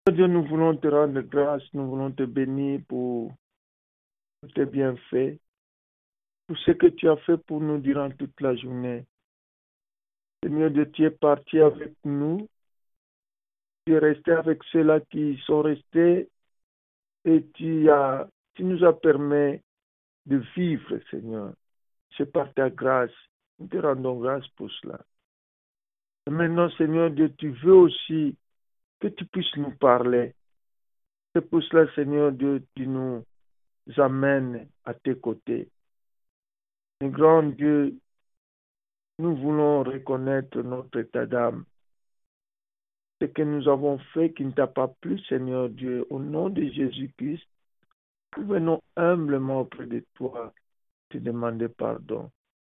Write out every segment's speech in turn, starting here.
Dieu, nous voulons te rendre grâce, nous voulons te bénir pour tes bienfaits, pour ce que tu as fait pour nous durant toute la journée. Seigneur Dieu, tu es parti avec nous, tu es resté avec ceux-là qui sont restés et tu nous as permis de vivre, Seigneur. C'est par ta grâce. Nous te rendons grâce pour cela. Et maintenant, Seigneur Dieu, tu veux aussi que tu puisses nous parler. C'est pour cela, Seigneur Dieu, tu nous amènes à tes côtés. Et grand Dieu, nous voulons reconnaître notre état d'âme. Ce que nous avons fait qui ne t'a pas plu, Seigneur Dieu, au nom de Jésus-Christ, nous venons humblement auprès de toi te demander pardon.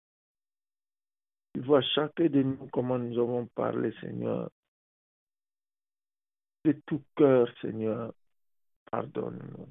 Tu vois chacun de nous comment nous avons parlé, Seigneur. De tout cœur, Seigneur, pardonne-nous.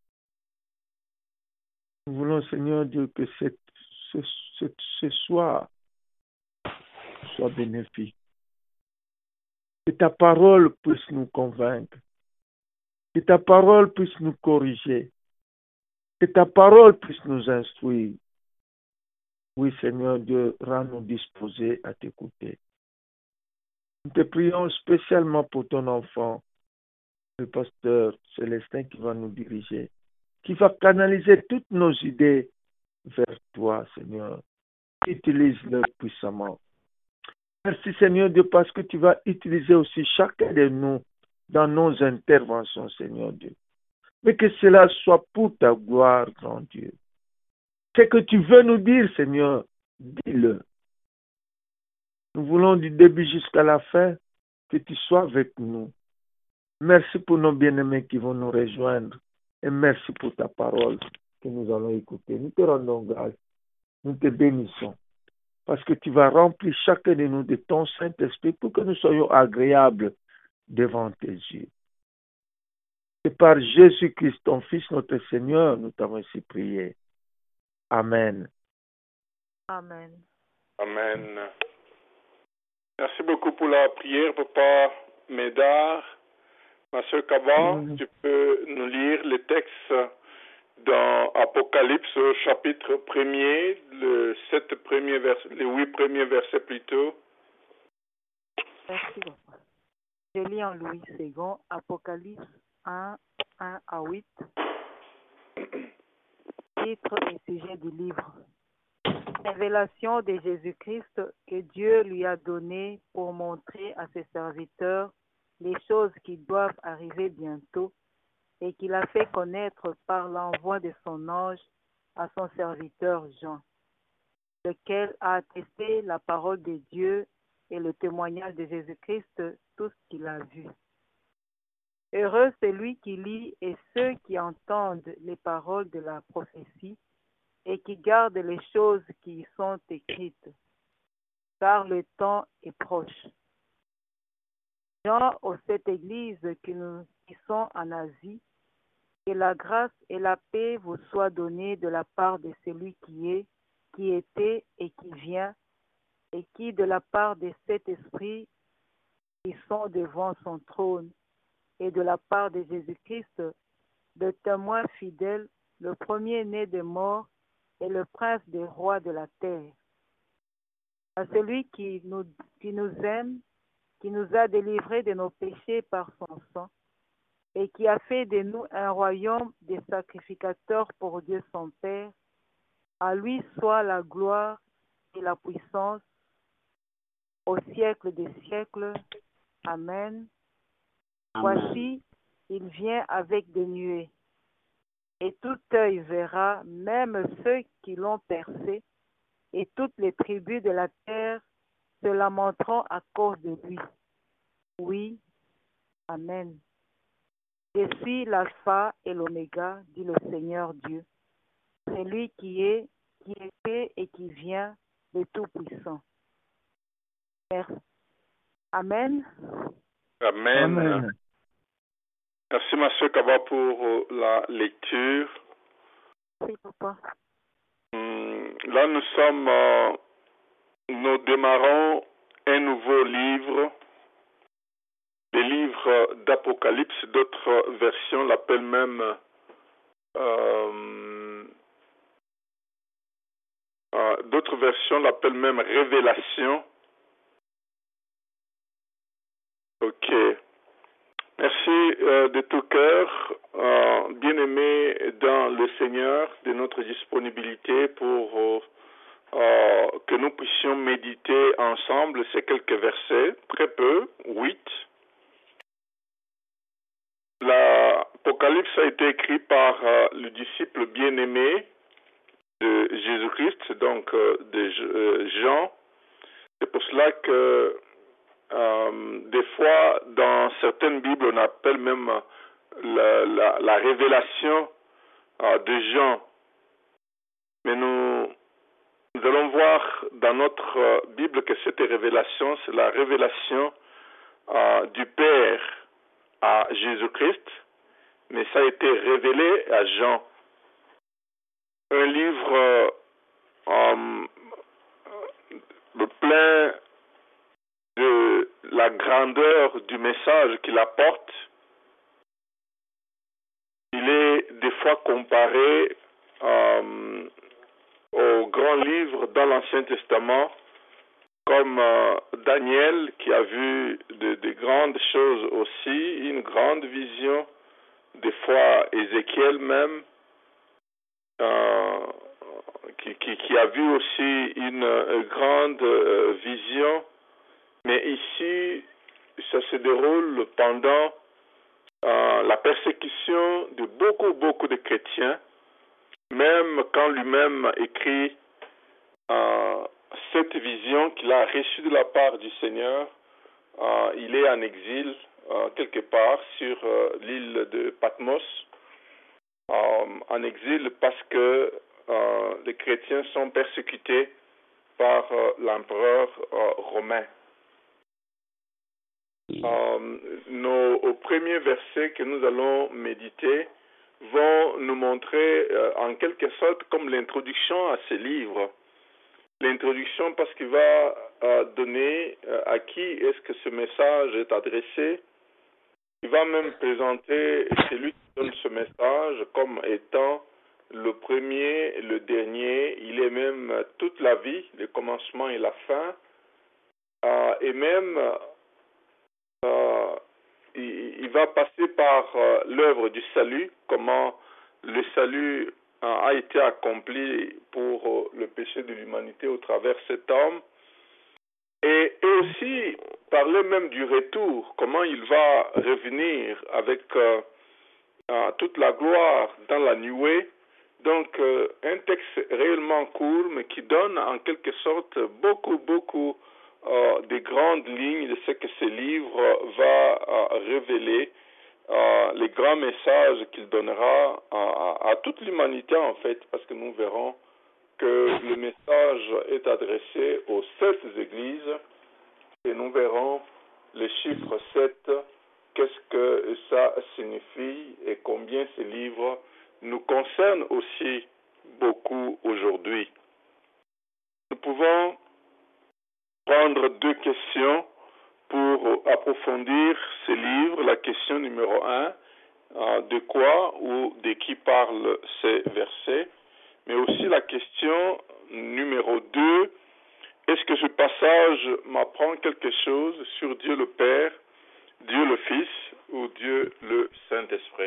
Nous voulons, Seigneur Dieu, que ce soir soit bénéfique. Que ta parole puisse nous convaincre. Que ta parole puisse nous corriger. Que ta parole puisse nous instruire. Oui, Seigneur Dieu, rends-nous disposés à t'écouter. Nous te prions spécialement pour ton enfant, le pasteur Célestin qui va nous diriger, qui va canaliser toutes nos idées vers toi, Seigneur. Utilise-le puissamment. Merci, Seigneur Dieu, parce que tu vas utiliser aussi chacun de nous dans nos interventions, Seigneur Dieu. Mais que cela soit pour ta gloire, grand Dieu. Ce que tu veux nous dire, Seigneur, dis-le. Nous voulons du début jusqu'à la fin que tu sois avec nous. Merci pour nos bien-aimés qui vont nous rejoindre. Et merci pour ta parole que nous allons écouter. Nous te rendons grâce. Nous te bénissons. Parce que tu vas remplir chacun de nous de ton Saint-Esprit pour que nous soyons agréables devant tes yeux. Et par Jésus-Christ, ton Fils, notre Seigneur, nous t'avons ainsi prié. Amen. Amen. Amen. Merci beaucoup pour la prière, Papa Médard. Ma soeur Kaba, tu peux nous lire les textes dans Apocalypse, chapitre 1er, les 8 premiers versets plutôt. Merci, papa. Je lis en Louis II, Apocalypse 1 à 8. Titre et sujet du livre. Révélation de Jésus-Christ que Dieu lui a donné pour montrer à ses serviteurs les choses qui doivent arriver bientôt et qu'il a fait connaître par l'envoi de son ange à son serviteur Jean, lequel a attesté la parole de Dieu et le témoignage de Jésus-Christ, tout ce qu'il a vu. Heureux celui qui lit et ceux qui entendent les paroles de la prophétie et qui gardent les choses qui y sont écrites, car le temps est proche. Jean aux 7 églises qui sont en Asie, que la grâce et la paix vous soient données de la part de celui qui est, qui était et qui vient, et qui, de la part de cet esprit qui sont devant son trône, et de la part de Jésus-Christ, le témoin fidèle, le premier-né des morts et le prince des rois de la terre. À celui qui nous aime, qui nous a délivrés de nos péchés par son sang, et qui a fait de nous un royaume de sacrificateurs pour Dieu son Père, à lui soit la gloire et la puissance au siècle des siècles. Amen. Voici, il vient avec des nuées, et tout œil verra, même ceux qui l'ont percé, et toutes les tribus de la terre se lamenteront à cause de lui. Oui, Amen. Je suis l'alpha et l'oméga, dit le Seigneur Dieu, celui qui est, qui était et qui vient, le Tout-Puissant. Merci. Amen. Amen. Amen. Merci, ma soeur Kaba, pour la lecture. Oui, papa. Là, nous démarrons un nouveau livre les livres d'Apocalypse. D'autres versions l'appellent même Révélation. Ok. Merci de tout cœur, bien-aimés dans le Seigneur, de notre disponibilité pour que nous puissions méditer ensemble ces quelques versets, très peu, 8. L'Apocalypse a été écrit par le disciple bien-aimé de Jésus-Christ, donc de Jean. C'est pour cela que des fois, dans certaines Bibles, on appelle même la révélation de Jean. Mais nous allons voir dans notre Bible que cette révélation, c'est la révélation du Père à Jésus-Christ, mais ça a été révélé à Jean. Un livre plein de la grandeur du message qu'il apporte. Il est des fois comparé aux grands livres dans l'Ancien Testament, comme Daniel qui a vu de grandes choses aussi, une grande vision, des fois Ézéchiel même, qui a vu aussi une grande vision. Mais ici, ça se déroule pendant la persécution de beaucoup de chrétiens, même quand lui-même écrit cette vision qu'il a reçue de la part du Seigneur. Il est en exil quelque part sur l'île de Patmos, en exil parce que les chrétiens sont persécutés par l'empereur romain. Nos premiers versets que nous allons méditer vont nous montrer en quelque sorte comme l'introduction à ce livre. L'introduction parce qu'il va donner à qui est-ce que ce message est adressé. Il va même présenter celui qui donne ce message comme étant le premier, le dernier. Il est même toute la vie, le commencement et la fin. Et même il va passer par l'œuvre du salut, comment le salut a été accompli pour le péché de l'humanité au travers de cet homme, et aussi parler même du retour, comment il va revenir avec toute la gloire dans la nuée. Donc un texte réellement court, mais qui donne en quelque sorte beaucoup des grandes lignes de ce que ce livre va révéler, les grands messages qu'il donnera à toute l'humanité en fait, parce que nous verrons que le message est adressé aux 7 églises et nous verrons le chiffre 7, qu'est-ce que ça signifie et combien ce livre nous concerne aussi beaucoup aujourd'hui. Nous pouvons prendre 2 questions pour approfondir ce livre. La question numéro 1, de quoi ou de qui parlent ces versets, mais aussi la question numéro 2, est-ce que ce passage m'apprend quelque chose sur Dieu le Père, Dieu le Fils ou Dieu le Saint-Esprit?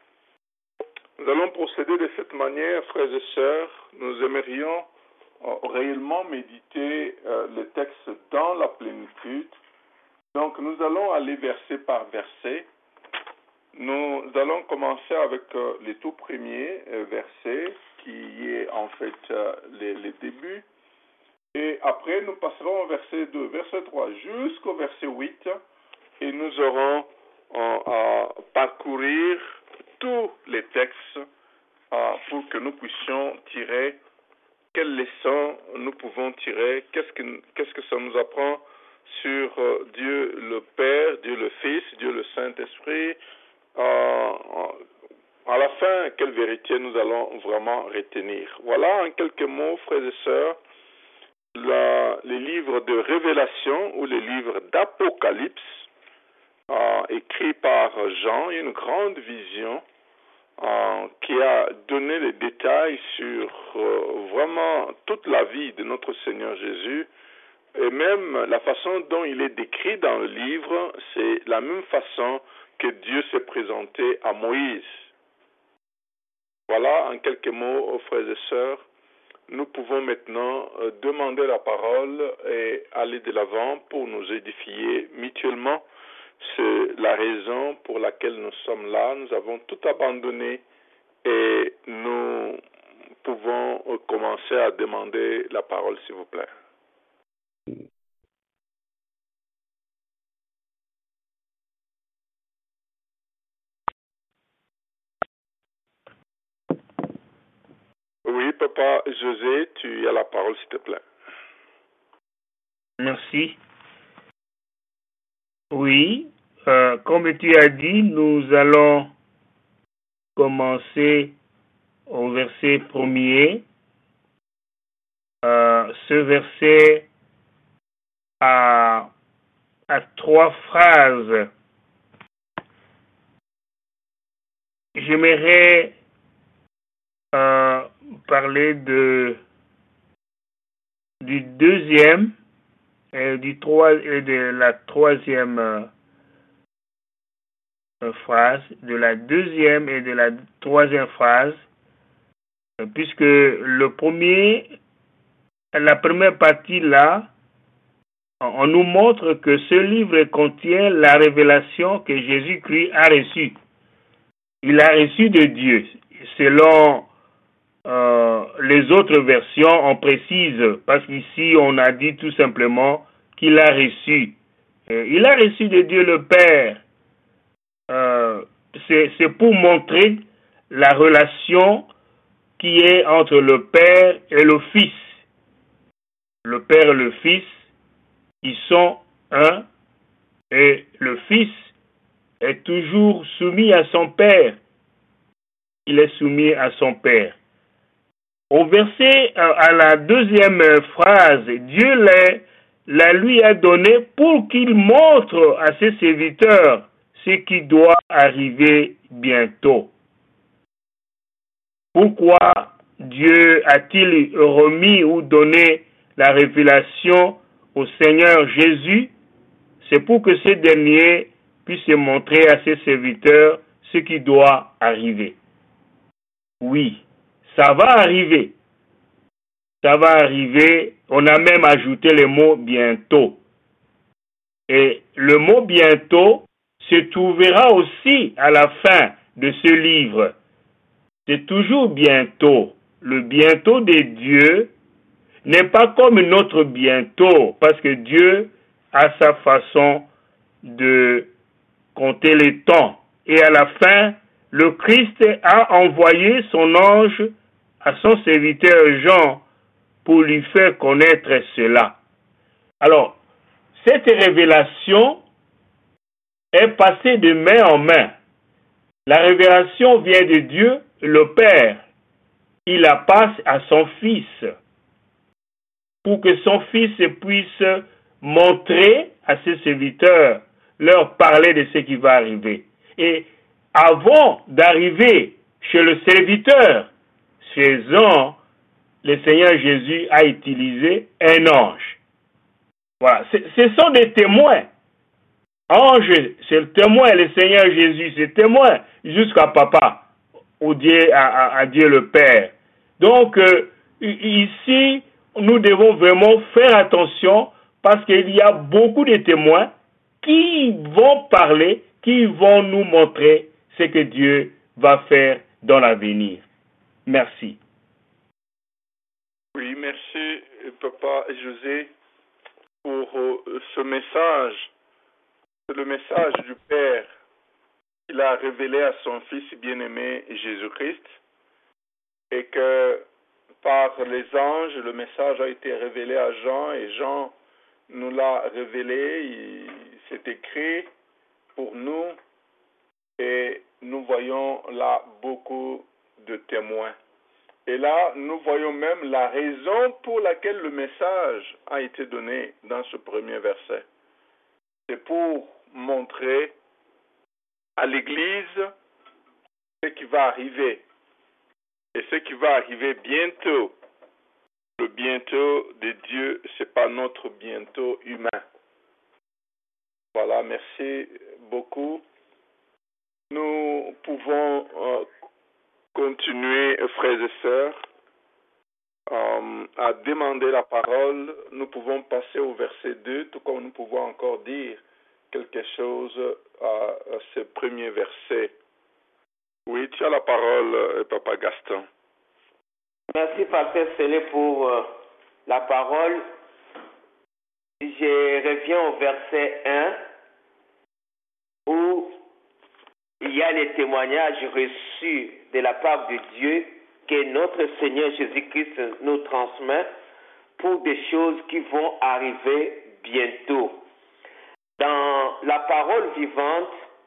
Nous allons procéder de cette manière, frères et sœurs. Nous aimerions réellement méditer le texte dans la plénitude. Donc nous allons aller verset par verset. Nous allons commencer avec les tout premiers versets, qui est en fait les débuts. Et après, nous passerons au verset 2, verset 3 jusqu'au verset 8. Et nous aurons à parcourir tous les textes pour que nous puissions tirer quelles leçons nous pouvons tirer, qu'est-ce que ça nous apprend sur Dieu le Père, Dieu le Fils, Dieu le Saint-Esprit. À la fin, quelle vérité nous allons vraiment retenir. Voilà en quelques mots, frères et sœurs, les livres de Révélation ou les livres d'Apocalypse. écrit par Jean, une grande vision qui a donné les détails sur vraiment toute la vie de notre Seigneur Jésus, et même la façon dont il est décrit dans le livre, c'est la même façon que Dieu s'est présenté à Moïse. Voilà, en quelques mots, frères et sœurs, nous pouvons maintenant demander la parole et aller de l'avant pour nous édifier mutuellement. C'est la raison pour laquelle nous sommes là. Nous avons tout abandonné et nous pouvons commencer à demander la parole, s'il vous plaît. Oui, Papa José, tu as la parole, s'il te plaît. Merci. Oui, comme tu as dit, nous allons commencer au verset 1er. Ce verset a 3 phrases. J'aimerais parler du deuxième et de la troisième phrase, de la deuxième et de la troisième phrase, puisque la première partie là, on nous montre que ce livre contient la révélation que Jésus-Christ a reçue. Il a reçu de Dieu. Selon les autres versions, on précise, parce qu'ici on a dit tout simplement qu'il a reçu. Il a reçu de Dieu le Père. C'est pour montrer la relation qui est entre le Père et le Fils. Le Père et le Fils, ils sont un, et le Fils est toujours soumis à son Père. Il est soumis à son Père. Au verset, à la deuxième phrase, Dieu la lui a donné pour qu'il montre à ses serviteurs ce qui doit arriver bientôt. Pourquoi Dieu a-t-il remis ou donné la révélation au Seigneur Jésus? C'est pour que ce dernier puisse montrer à ses serviteurs ce qui doit arriver. Oui, ça va arriver. Ça va arriver. On a même ajouté le mot bientôt. Et le mot bientôt se trouvera aussi à la fin de ce livre. C'est toujours bientôt. Le bientôt de Dieu n'est pas comme notre bientôt, parce que Dieu a sa façon de compter les temps. Et à la fin, le Christ a envoyé son ange à son serviteur Jean pour lui faire connaître cela. Alors, cette révélation est passée de main en main. La révélation vient de Dieu, le Père. Il la passe à son Fils pour que son Fils puisse montrer à ses serviteurs, leur parler de ce qui va arriver. Et avant d'arriver chez le serviteur, le Seigneur Jésus a utilisé un ange. Voilà, ce sont des témoins. Ange, c'est le témoin, le Seigneur Jésus, c'est témoin jusqu'à Papa, à Dieu le Père. Donc, ici, nous devons vraiment faire attention parce qu'il y a beaucoup de témoins qui vont parler, qui vont nous montrer ce que Dieu va faire dans l'avenir. Merci. Oui, merci, Papa José, pour ce message. C'est le message du Père qu'il a révélé à son Fils bien-aimé Jésus-Christ, et que par les anges, le message a été révélé à Jean, et Jean nous l'a révélé. C'est écrit pour nous, et nous voyons là beaucoup de témoins. Et là, nous voyons même la raison pour laquelle le message a été donné dans ce premier verset. C'est pour montrer à l'Église ce qui va arriver. Et ce qui va arriver bientôt. Le bientôt de Dieu, ce n'est pas notre bientôt humain. Voilà, merci beaucoup. Nous pouvons continuer, frères et sœurs, à demander la parole. Nous pouvons passer au verset 2, tout comme nous pouvons encore dire quelque chose à ce premier verset. Oui, tu as la parole, Papa Gaston. Merci, Pasteur Célé, pour la parole. Je reviens au verset 1, où il y a les témoignages reçus de la part de Dieu que notre Seigneur Jésus-Christ nous transmet pour des choses qui vont arriver bientôt. Dans la parole vivante,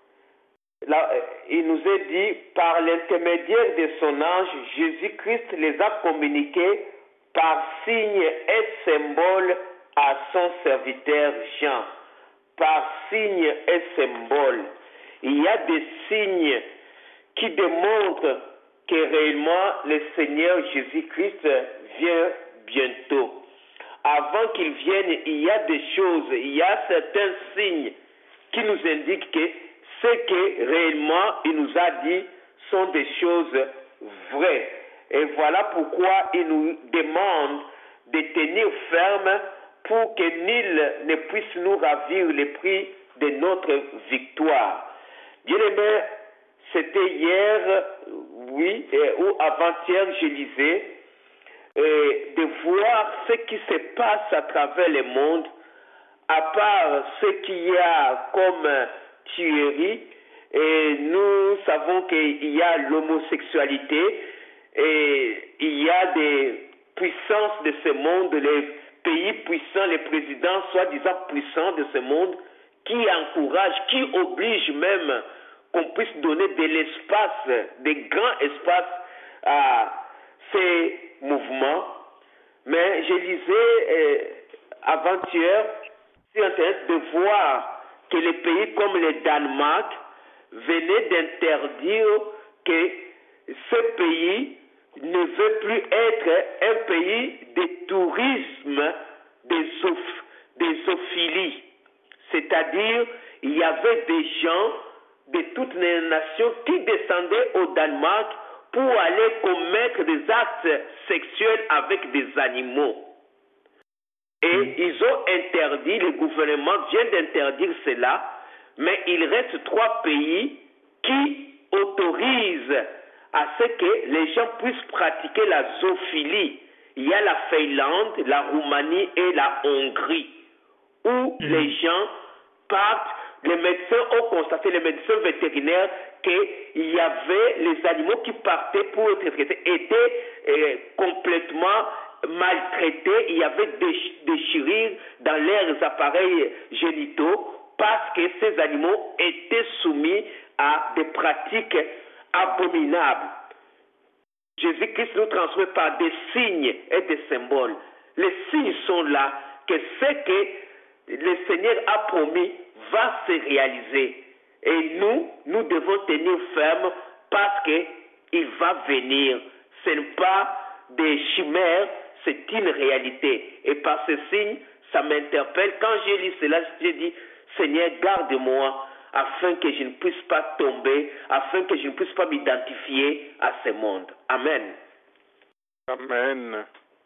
il nous est dit, par l'intermédiaire de son ange, Jésus-Christ les a communiqués par signe et symbole à son serviteur Jean. Par signe et symbole. Il y a des signes qui démontrent que réellement le Seigneur Jésus-Christ vient bientôt. Avant qu'il vienne, il y a des choses, il y a certains signes qui nous indiquent que ce que réellement il nous a dit sont des choses vraies. Et voilà pourquoi il nous demande de tenir ferme pour que nul ne puisse nous ravir le prix de notre victoire. Bien-aimé, c'était hier, oui, ou avant-hier, je lisais, de voir ce qui se passe à travers le monde, à part ce qu'il y a comme tuerie, et nous savons qu'il y a l'homosexualité, et il y a des puissances de ce monde, les pays puissants, les présidents soi-disant puissants de ce monde, qui encouragent, qui obligent même qu'on puisse donner de l'espace, des grands espaces à ces mouvements. Mais je lisais avant-hier sur Internet de voir que les pays comme le Danemark venaient d'interdire que ce pays ne veut plus être un pays de tourisme des zoophilie. C'est-à-dire, il y avait des gens de toutes les nations qui descendaient au Danemark pour aller commettre des actes sexuels avec des animaux. Et ils ont interdit, le gouvernement vient d'interdire cela, mais il reste 3 pays qui autorisent à ce que les gens puissent pratiquer la zoophilie. Il y a la Finlande, la Roumanie et la Hongrie, où les gens partent. Les médecins ont constaté, les médecins vétérinaires, qu'il y avait les animaux qui partaient pour être traités, étaient complètement maltraités. Il y avait des déchirures dans leurs appareils génitaux parce que ces animaux étaient soumis à des pratiques abominables. Jésus-Christ nous transmet par des signes et des symboles. Les signes sont là, que ce que le Seigneur a promis va se réaliser. Et nous devons tenir ferme parce qu'il va venir. Ce n'est pas des chimères, c'est une réalité. Et par ce signe, ça m'interpelle. Quand j'ai lu cela, j'ai dit, Seigneur, garde-moi afin que je ne puisse pas tomber, afin que je ne puisse pas m'identifier à ce monde. Amen. Amen.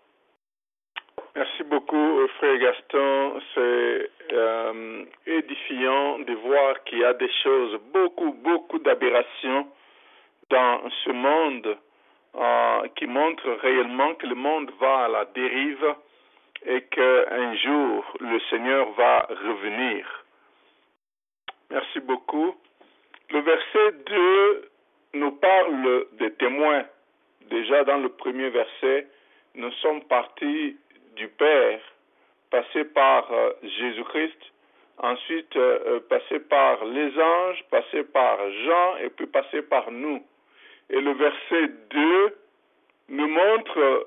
Merci beaucoup, frère Gaston. C'est édifiant de voir qu'il y a des choses, beaucoup d'aberrations dans ce monde qui montrent réellement que le monde va à la dérive et qu'un jour, le Seigneur va revenir. Merci beaucoup. Le verset 2 nous parle des témoins. Déjà dans le premier verset, nous sommes partis du Père, passé par Jésus-Christ, ensuite passé par les anges, passé par Jean et puis passé par nous. Et le verset 2 nous montre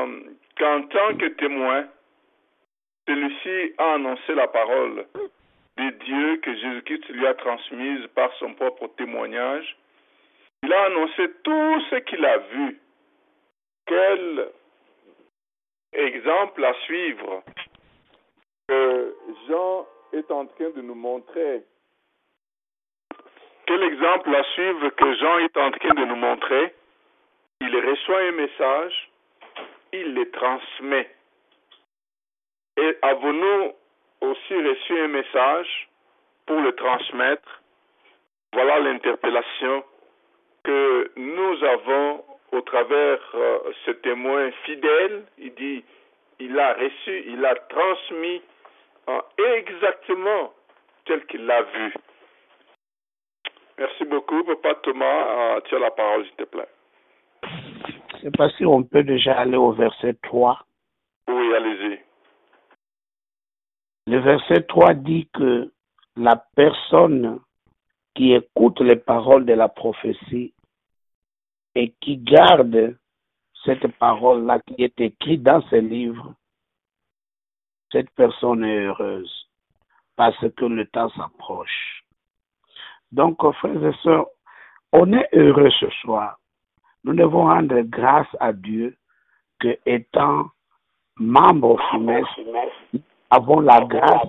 qu'en tant que témoin, celui-ci a annoncé la parole. de Dieu que Jésus-Christ lui a transmise par son propre témoignage. Il a annoncé tout ce qu'il a vu. Quel exemple à suivre que Jean est en train de nous montrer. Quel exemple à suivre que Jean est en train de nous montrer. Il reçoit un message, il le transmet. Et avons-nous aussi reçu un message pour le transmettre? Voilà l'interpellation que nous avons au travers ce témoin fidèle. Il dit, il a reçu, il a transmis exactement tel qu'il l'a vu. Merci beaucoup, Papa Thomas. Tu as la parole, s'il te plaît. Je ne sais pas si on peut déjà aller au verset 3. Oui, allez-y. Le verset 3 dit que la personne qui écoute les paroles de la prophétie et qui garde cette parole-là qui est écrite dans ce livre, cette personne est heureuse parce que le temps s'approche. Donc, frères et sœurs, on est heureux ce soir. Nous devons rendre grâce à Dieu que, étant membres FIMES, nous avons la grâce.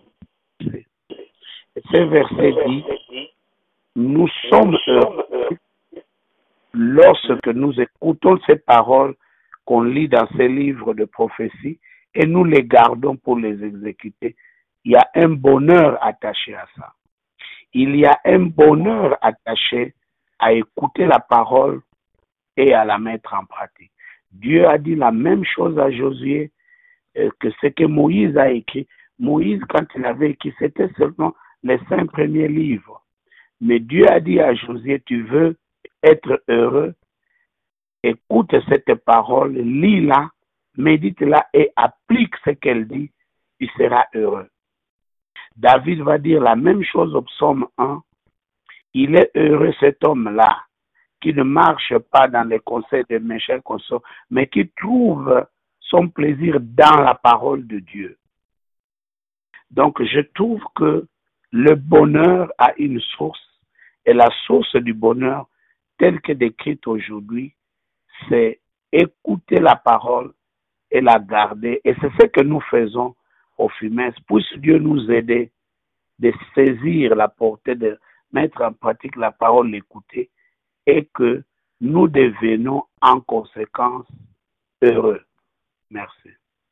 Ce verset dit, nous sommes heureux lorsque nous écoutons ces paroles qu'on lit dans ces livres de prophétie et nous les gardons pour les exécuter. Il y a un bonheur attaché à ça. Il y a un bonheur attaché à écouter la parole et à la mettre en pratique. Dieu a dit la même chose à Josué que ce que Moïse a écrit. Moïse, quand il avait écrit, c'était seulement les 5 premiers livres. Mais Dieu a dit à Josué, tu veux être heureux, écoute cette parole, lis-la, médite-la et applique ce qu'elle dit, tu seras heureux. David va dire la même chose au psaume 1. Il est heureux cet homme-là qui ne marche pas dans les conseils de méchants consorts, mais qui trouve son plaisir dans la parole de Dieu. Donc, je trouve que le bonheur a une source, et la source du bonheur, telle que décrite aujourd'hui, c'est écouter la parole et la garder. Et c'est ce que nous faisons au FIMES. Puisse Dieu nous aider de saisir la portée, de mettre en pratique la parole, l'écouter, et que nous devenons en conséquence heureux. Merci.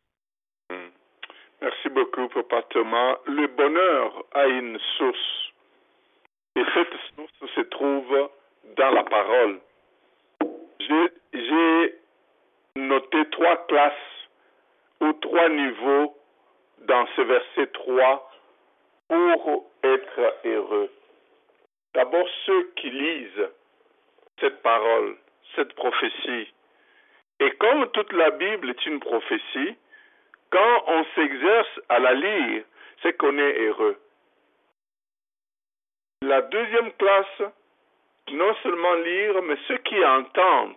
Merci beaucoup, Papa Thomas. Le bonheur a une source. Et cette source se trouve dans la parole. J'ai noté 3 classes ou 3 niveaux dans ce verset 3 pour être heureux. D'abord, ceux qui lisent cette parole, cette prophétie. Et comme toute la Bible est une prophétie, quand on s'exerce à la lire, c'est qu'on est heureux. La deuxième classe, non seulement lire, mais ceux qui entendent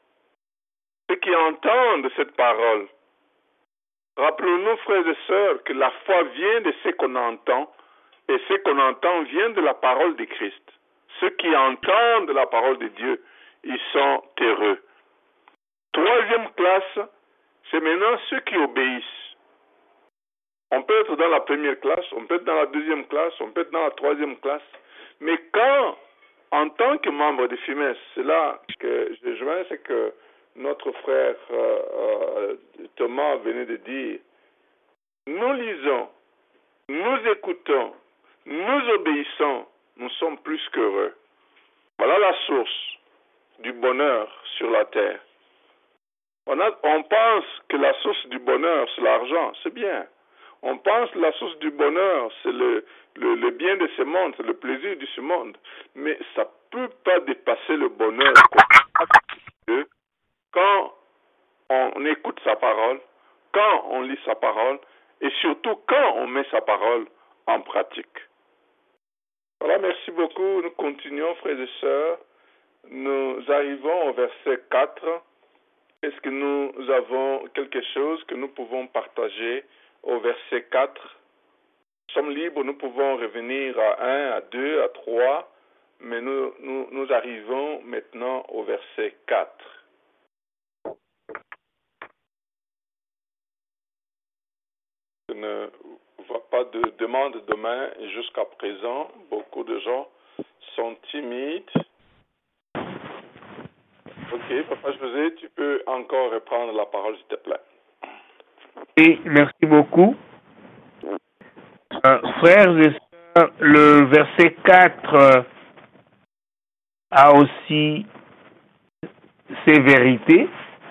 cette parole. Rappelons-nous, frères et sœurs, que la foi vient de ce qu'on entend, et ce qu'on entend vient de la parole de Christ. Ceux qui entendent la parole de Dieu, ils sont heureux. Troisième classe, c'est maintenant ceux qui obéissent. On peut être dans la première classe, on peut être dans la deuxième classe, on peut être dans la troisième classe. Mais quand, en tant que membre de FIMES, c'est là que je joins ce que notre frère Thomas venait de dire, nous lisons, nous écoutons, nous obéissons, nous sommes plus qu'heureux. Voilà la source du bonheur sur la terre. On pense que la source du bonheur, c'est l'argent, c'est bien. On pense que la source du bonheur, c'est le bien de ce monde, c'est le plaisir de ce monde. Mais ça ne peut pas dépasser le bonheur quand on écoute sa parole, quand on lit sa parole, et surtout quand on met sa parole en pratique. Voilà, merci beaucoup. Nous continuons, frères et sœurs. Nous arrivons au verset 4. Est-ce que nous avons quelque chose que nous pouvons partager au verset 4? sommes libres, nous pouvons revenir à 1, à 2, à 3, mais nous arrivons maintenant au verset 4. Je ne vois pas de demande de main jusqu'à présent. Beaucoup de gens sont timides. Ok, Papa José, tu peux encore reprendre la parole, s'il te plaît. Oui, merci beaucoup. Frères et sœurs, le verset 4 a aussi ses vérités.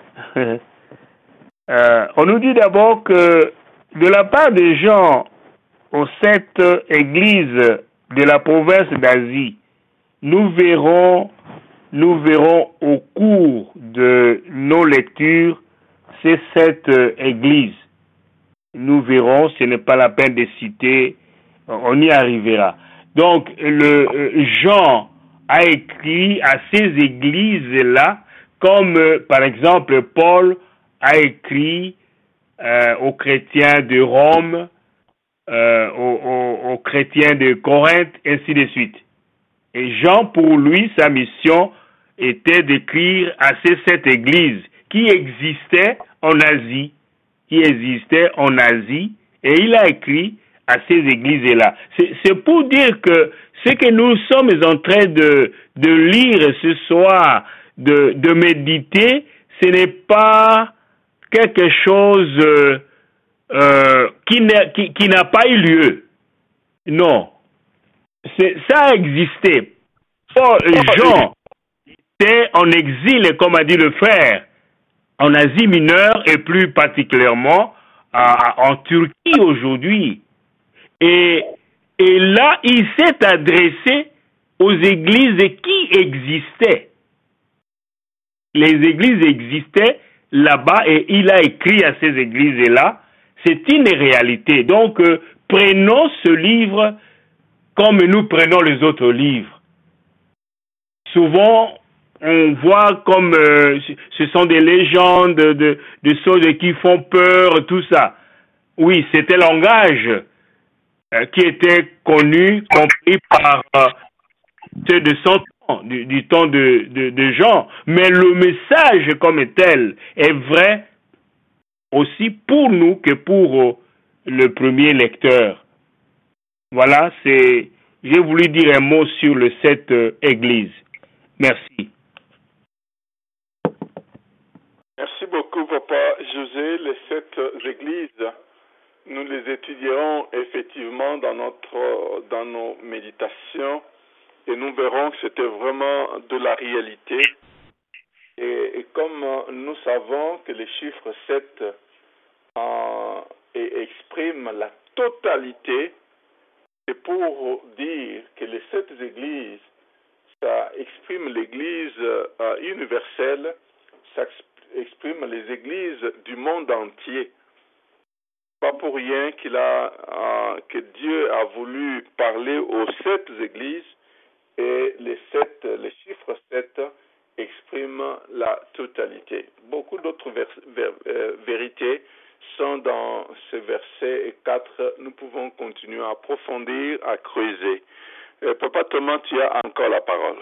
On nous dit d'abord que de la part des gens aux 7 églises de la province d'Asie, nous verrons au cours de nos lectures ces 7 églises. Nous verrons, ce n'est pas la peine de citer, on y arrivera. Donc, Jean a écrit à ces églises-là, comme par exemple Paul a écrit aux chrétiens de Rome, aux chrétiens de Corinthe, ainsi de suite. Et Jean, pour lui, sa mission était d'écrire à ces 7 églises qui existaient en Asie, et il a écrit à ces églises-là. C'est pour dire que ce que nous sommes en train de lire ce soir, de méditer, ce n'est pas quelque chose qui n'a pas eu lieu. Non. Ça a existé. Jean était en exil, comme a dit le frère, en Asie mineure et plus particulièrement en Turquie aujourd'hui. Et là, il s'est adressé aux églises qui existaient. Les églises existaient là-bas et il a écrit à ces églises-là. C'est une réalité. Donc, prenons ce livre comme nous prenons les autres livres. Souvent, on voit comme ce sont des légendes, de choses qui font peur, tout ça. Oui, c'était le langage qui était connu, compris par ceux de son temps, du temps de Jean. Mais le message comme tel est vrai aussi pour nous que pour le premier lecteur. Voilà, j'ai voulu dire un mot sur cette église. Merci. Merci beaucoup, Papa José. Les 7 églises, nous les étudierons effectivement dans nos méditations et nous verrons que c'était vraiment de la réalité. Et comme nous savons que les chiffres 7 expriment la totalité, c'est pour dire que les 7 églises, ça exprime l'église universelle, ça exprime les églises du monde entier. Pas pour rien que Dieu a voulu parler aux 7 églises et les chiffres 7 expriment la totalité. Beaucoup d'autres vérités sont dans ce verset 4. Nous pouvons continuer à approfondir, à creuser. Papa Thomas, tu as encore la parole.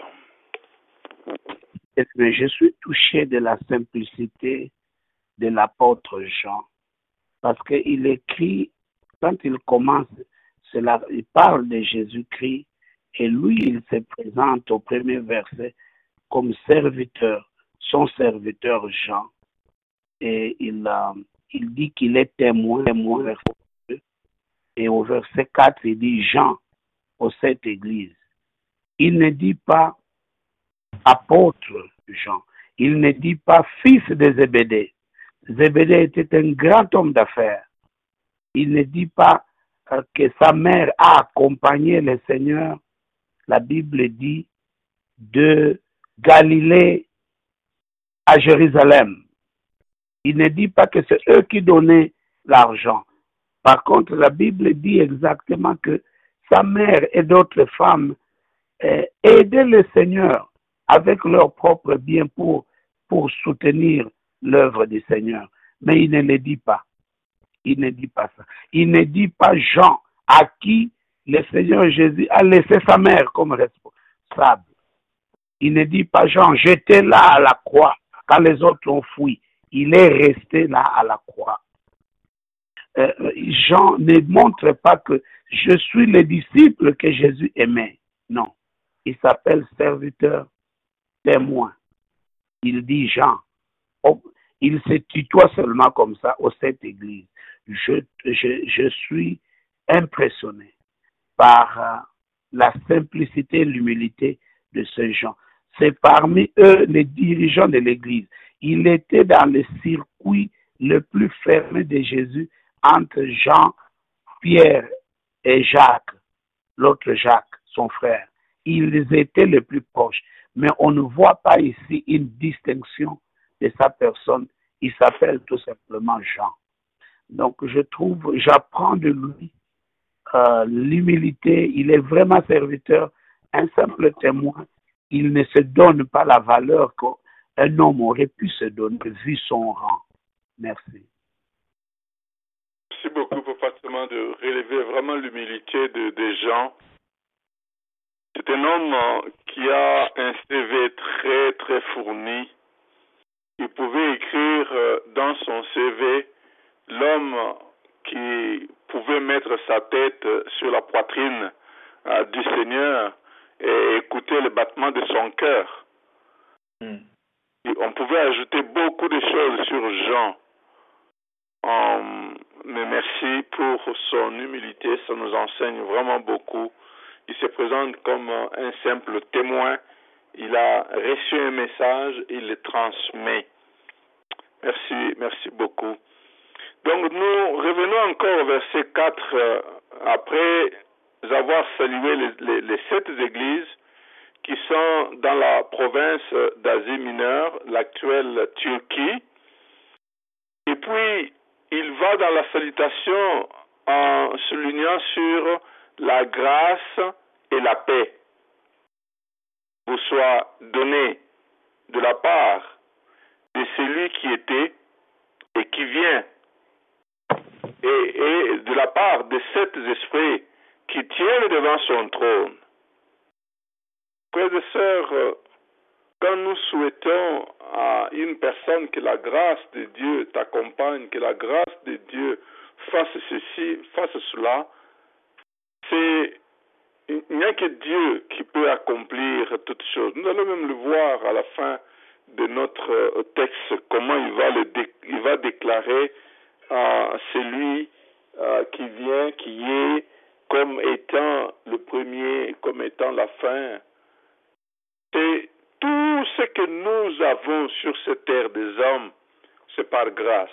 Je suis touché de la simplicité de l'apôtre Jean. Parce qu'il écrit, quand il commence, il parle de Jésus-Christ et lui, il se présente au premier verset comme serviteur, son serviteur Jean. Et il dit qu'il est témoin, verset 2. Et au verset 4, il dit Jean aux 7 églises. Il ne dit pas apôtre Jean. Il ne dit pas fils de Zébédée. Zébédée était un grand homme d'affaires. Il ne dit pas que sa mère a accompagné le Seigneur. La Bible dit de Galilée à Jérusalem. Il ne dit pas que c'est eux qui donnaient l'argent. Par contre, la Bible dit exactement que sa mère et d'autres femmes aidaient le Seigneur avec leurs propres biens pour soutenir l'œuvre du Seigneur. Mais il ne le dit pas. Il ne dit pas ça. Il ne dit pas Jean à qui le Seigneur Jésus a laissé sa mère comme responsable. Il ne dit pas, Jean, j'étais là à la croix quand les autres ont fui. Il est resté là à la croix. Jean ne montre pas que je suis le disciple que Jésus aimait. Non, il s'appelle serviteur, témoin. Il dit Jean. Il se tutoie seulement comme ça au cette église. Je suis impressionné par la simplicité et l'humilité de ce Jean. C'est parmi eux les dirigeants de l'église. Il était dans le circuit le plus fermé de Jésus entre Jean, Pierre et Jacques, l'autre Jacques, son frère. Ils étaient les plus proches. Mais on ne voit pas ici une distinction de sa personne. Il s'appelle tout simplement Jean. Donc j'apprends de lui l'humilité. Il est vraiment serviteur, un simple témoin. Il ne se donne pas la valeur qu'un homme aurait pu se donner vu son rang. Merci. Merci beaucoup pour facilement de relever vraiment l'humilité des gens. C'est un homme qui a un CV très très fourni. Il pouvait écrire dans son CV l'homme qui pouvait mettre sa tête sur la poitrine du Seigneur et écouter le battement de son cœur. Et on pouvait ajouter beaucoup de choses sur Jean. Mais merci pour son humilité, ça nous enseigne vraiment beaucoup. Il se présente comme un simple témoin. Il a reçu un message, il le transmet. Merci beaucoup. Donc nous revenons encore au verset 4, après avoir salué les 7 églises qui sont dans la province d'Asie mineure, l'actuelle Turquie. Et puis, il va dans la salutation en soulignant sur la grâce et la paix vous soit donnée de la part de celui qui était et qui vient, et de la part de cet esprit qui tient devant son trône. Frères et sœurs, quand nous souhaitons à une personne que la grâce de Dieu t'accompagne, que la grâce de Dieu fasse ceci, fasse cela, il n'y a que Dieu qui peut accomplir toutes choses. Nous allons même le voir à la fin de notre texte, comment il va déclarer celui qui vient, qui est, comme étant le premier, comme étant la fin. C'est tout ce que nous avons sur cette terre des hommes, c'est par grâce.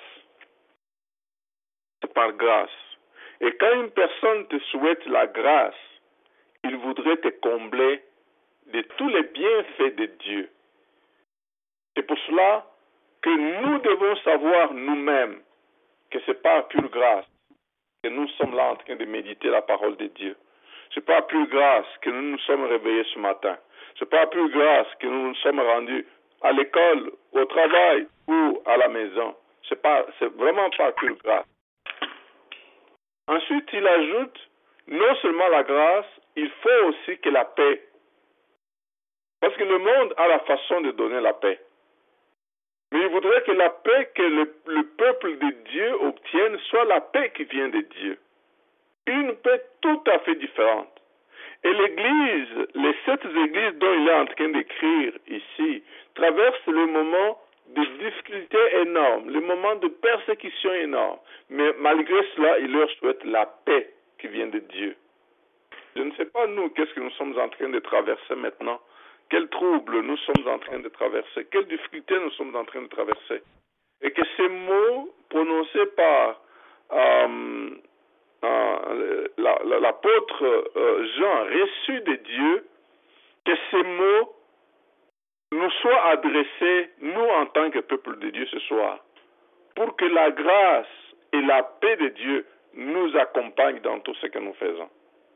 C'est par grâce. Et quand une personne te souhaite la grâce, il voudrait te combler de tous les bienfaits de Dieu. C'est pour cela que nous devons savoir nous-mêmes que ce n'est pas pure grâce que nous sommes là en train de méditer la parole de Dieu. Ce n'est pas pure grâce que nous nous sommes réveillés ce matin. Ce n'est pas pure grâce que nous nous sommes rendus à l'école, au travail ou à la maison. C'est vraiment pas pure grâce. Ensuite, il ajoute, non seulement la grâce, il faut aussi que la paix. Parce que le monde a la façon de donner la paix. Mais il voudrait que la paix que le peuple de Dieu obtienne soit la paix qui vient de Dieu. Une paix tout à fait différente. Et l'Église, les 7 églises dont il est en train d'écrire ici, traversent le moment de difficultés énormes, le moment de persécution énorme. Mais malgré cela, il leur souhaite la paix qui vient de Dieu. Je ne sais pas nous, qu'est-ce que nous sommes en train de traverser maintenant. Quels troubles nous sommes en train de traverser. Quelles difficultés nous sommes en train de traverser. Et que ces mots prononcés par l'apôtre Jean, reçu de Dieu, que ces mots nous soient adressés, nous en tant que peuple de Dieu ce soir, pour que la grâce et la paix de Dieu nous accompagnent dans tout ce que nous faisons.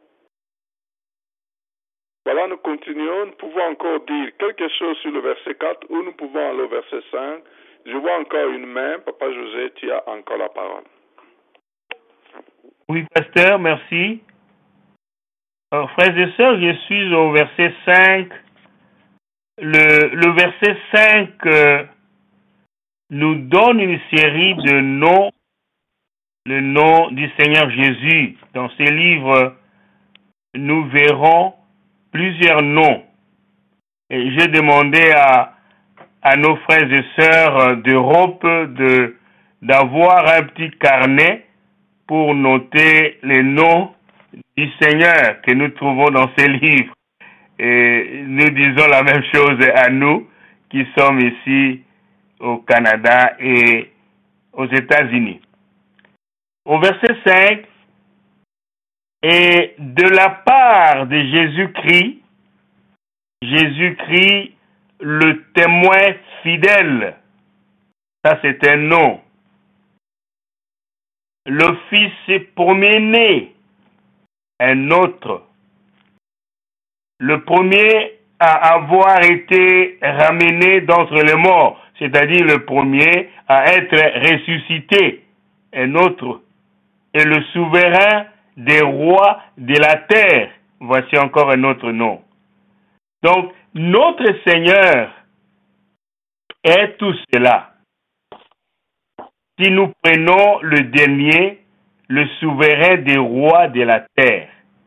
Voilà, nous continuons. Nous pouvons encore dire quelque chose sur le verset 4 ou nous pouvons aller au verset 5. Je vois encore une main. Papa José, tu as encore la parole. Oui, pasteur, merci. Frères et sœurs, je suis au verset 5. Le verset 5 nous donne une série de noms, le nom du Seigneur Jésus. Dans ces livres, nous verrons plusieurs noms. Et j'ai demandé à nos frères et sœurs d'Europe d'avoir un petit carnet pour noter les noms du Seigneur que nous trouvons dans ces livres. Et nous disons la même chose à nous qui sommes ici au Canada et aux États-Unis. Au verset 5, et de la part de Jésus-Christ, le témoin fidèle, ça c'est un nom. Le Fils premier-né, un autre. Le premier à avoir été ramené d'entre les morts, c'est-à-dire le premier à être ressuscité, un autre. Et le souverain des rois de la terre, voici encore un autre nom. Donc, notre Seigneur est tout cela. Si nous prenons le dernier, le souverain des rois de la terre,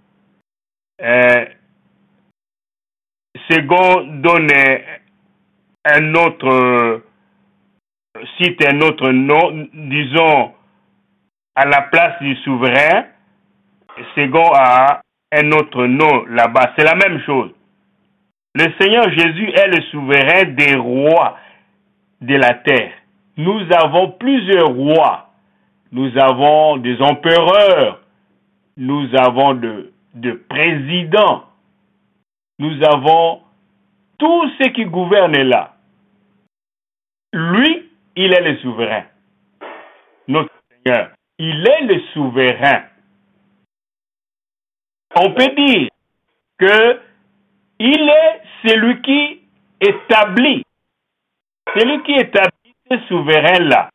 second donne un autre, cite un autre nom, disons, à la place du souverain, second a un autre nom là-bas. C'est la même chose. Le Seigneur Jésus est le souverain des rois de la terre. Nous avons plusieurs rois. Nous avons des empereurs. Nous avons de présidents. Nous avons tous ceux qui gouvernent là. Lui, il est le souverain. Notre Seigneur, il est le souverain. On peut dire que il est celui qui établit ce souverain-là.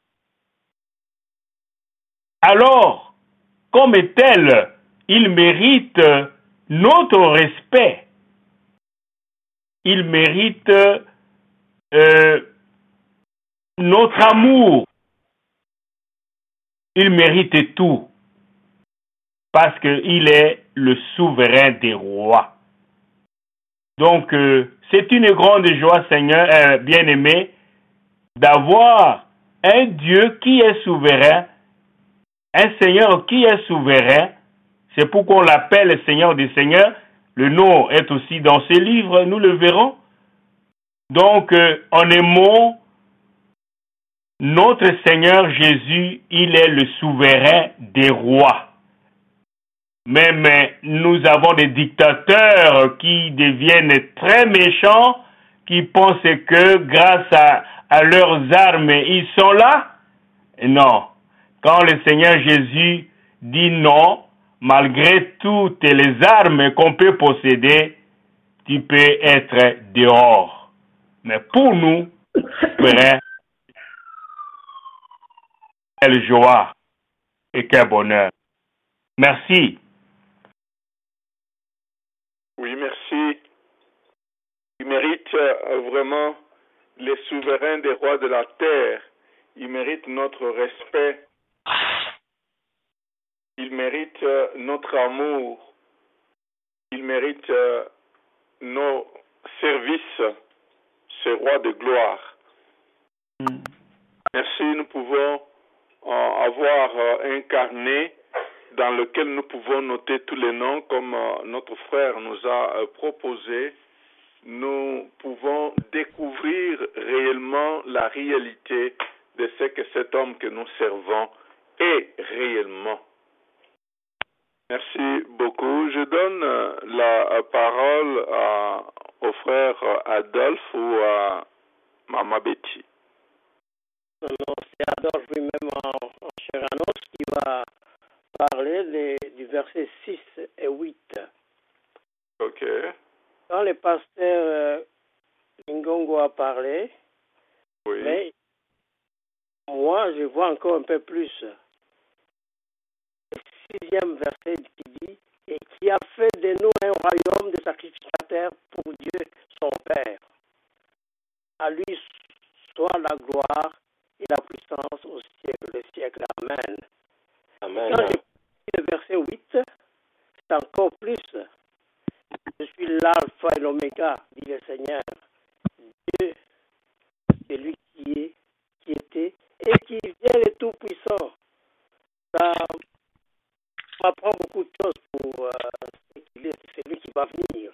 Alors, comme tel, il mérite notre respect. Il mérite notre amour. Il mérite tout. Parce qu'il est le souverain des rois. Donc, c'est une grande joie, Seigneur, bien-aimé, d'avoir un Dieu qui est souverain, un Seigneur qui est souverain. C'est pourquoi on l'appelle le Seigneur des Seigneurs. Le nom est aussi dans ces livres, nous le verrons. Donc, en aimant notre Seigneur Jésus, il est le souverain des rois. Même nous avons des dictateurs qui deviennent très méchants, qui pensent que grâce à leurs armes, ils sont là. Non. Quand le Seigneur Jésus dit non, malgré toutes les armes qu'on peut posséder, tu peux être dehors. Mais pour nous, frère, quelle joie et quel bonheur. Merci. Oui, merci. Il mérite vraiment les souverains des rois de la terre. Il mérite notre respect. Il mérite notre amour. Il mérite nos services, ce roi de gloire. Merci, nous pouvons avoir un carnet dans lequel nous pouvons noter tous les noms comme notre frère nous a proposé. Nous pouvons découvrir réellement la réalité de ce que cet homme que nous servons est réellement. Merci beaucoup. Je donne la parole au frère Adolphe ou à Maman Betty. Non, c'est Adolphe lui-même en Cheranos qui va parler du verset 6 et 8. Ok. Quand le pasteur Ngongo a parlé, oui. Mais moi je vois encore un peu plus. Le 6e verset qui dit et qui a fait de nous un royaume de sacrificateurs pour Dieu, son Père. À lui soit la gloire et la puissance au siècle des siècles. Amen. Amen. Quand je lis le verset 8, c'est encore plus. Je suis l'alpha et l'oméga, dit le Seigneur. Dieu, c'est lui qui est, qui était et qui vient le Tout-Puissant. Ça m'apprend beaucoup de choses pour ce qu'il est, c'est lui qui va venir.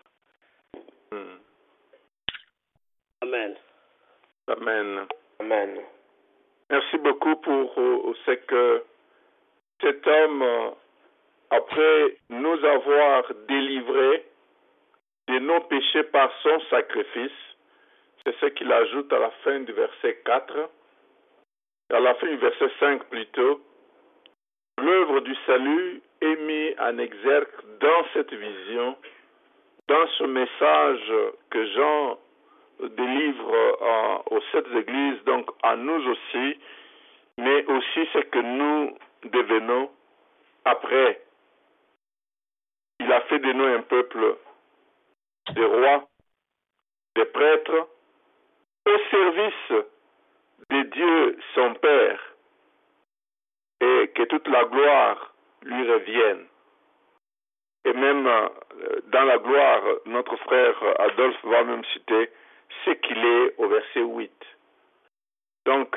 Amen. Amen. Amen. Merci beaucoup pour ce que cet homme, après nous avoir délivrés de nos péchés par son sacrifice, c'est ce qu'il ajoute à la fin du verset 4, à la fin du verset 5 plutôt, l'œuvre du salut est mise en exergue dans cette vision, dans ce message que Jean délivre aux sept églises, donc à nous aussi, mais aussi ce que nous devenons après. Il a fait de nous un peuple des rois, des prêtres, au service de Dieu son Père, et que toute la gloire lui revienne. Et même dans la gloire, notre frère Adolphe va même citer ce qu'il est au verset 8. Donc,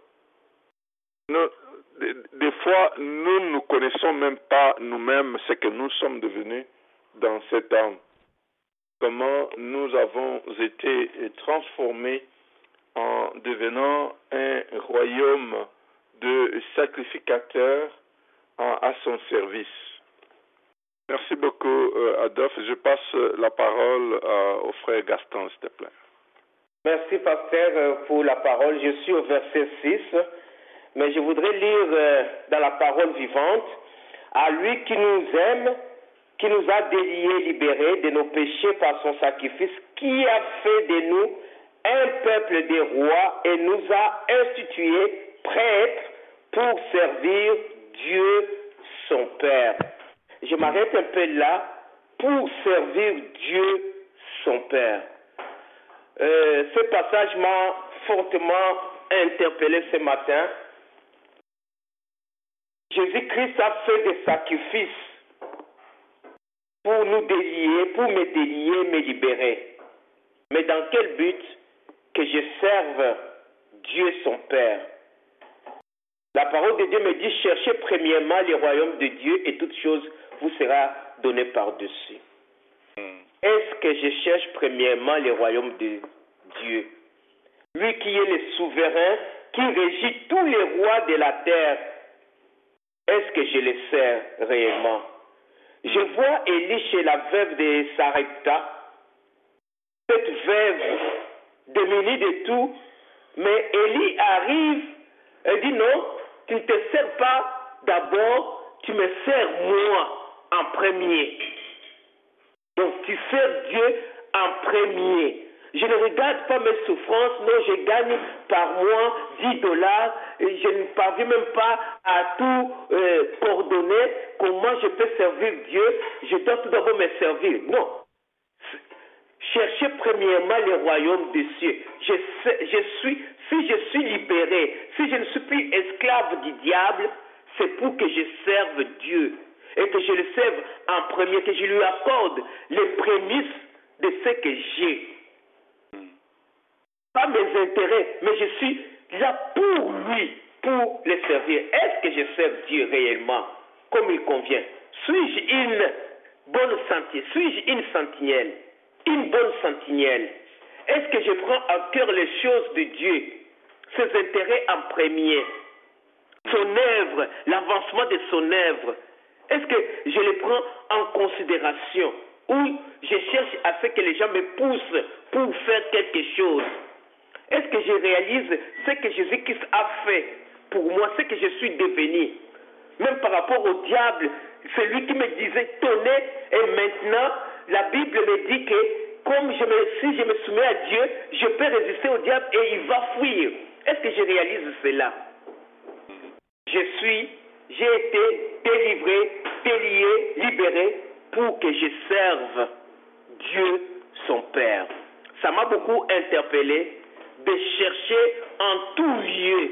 des fois, nous ne connaissons même pas nous-mêmes ce que nous sommes devenus dans cet homme. Comment nous avons été transformés en devenant un royaume de sacrificateurs à son service. Merci beaucoup, Adolphe. Je passe la parole au frère Gaston, s'il te plaît. Merci, pasteur, pour la parole. Je suis au verset 6, mais je voudrais lire dans la parole vivante, à lui qui nous aime, qui nous a déliés, libérés de nos péchés par son sacrifice, qui a fait de nous un peuple des rois et nous a institués prêtres pour servir Dieu son Père. Je m'arrête un peu là, pour servir Dieu son Père. Ce passage m'a fortement interpellé ce matin. Jésus-Christ a fait des sacrifices pour nous délier, pour me délier, me libérer. Mais dans quel but? Que je serve Dieu son Père. La parole de Dieu me dit, cherchez premièrement le royaume de Dieu et toute chose vous sera donnée par-dessus. Est-ce que je cherche premièrement le royaume de Dieu? Lui qui est le souverain, qui régit tous les rois de la terre. Est-ce que je le sers réellement? Je vois Élie chez la veuve de Sarepta. Cette veuve démunie de tout, mais Élie arrive et dit non, tu ne te sers pas d'abord, tu me sers moi en premier. Donc tu sers Dieu en premier. Je ne regarde pas mes souffrances, non, je gagne par mois $10 et je ne parviens même pas à tout coordonner. Comment je peux servir Dieu? Je dois tout d'abord me servir. Non. Cherchez premièrement le royaume des cieux. Si je suis libéré, si je ne suis plus esclave du diable, c'est pour que je serve Dieu et que je le serve en premier, que je lui accorde les prémices de ce que j'ai. Pas mes intérêts, mais je suis là pour lui, pour le servir. Est-ce que je sers Dieu réellement comme il convient? Suis-je une bonne sentinelle? Suis-je une sentinelle? Une bonne sentinelle? Est-ce que je prends à cœur les choses de Dieu, ses intérêts en premier, son œuvre, l'avancement de son œuvre? Est-ce que je les prends en considération ou je cherche à ce que les gens me poussent pour faire quelque chose? Est-ce que je réalise ce que Jésus-Christ a fait pour moi, ce que je suis devenu? Même par rapport au diable, c'est lui qui me disait tenez, et maintenant la Bible me dit que si je me soumets à Dieu, je peux résister au diable et il va fuir. Est-ce que je réalise cela? J'ai été délivré, délié, libéré pour que je serve Dieu son Père. Ça m'a beaucoup interpellé de chercher en tout lieu